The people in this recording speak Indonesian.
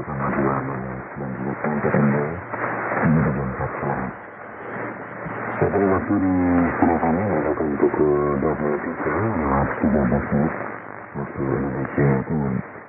bersama dua dan juga untuk Anda ini dengan faktor. Setelah waktu di studio kami menggunakan untuk ke 23 13 menit waktu Indonesia Timur.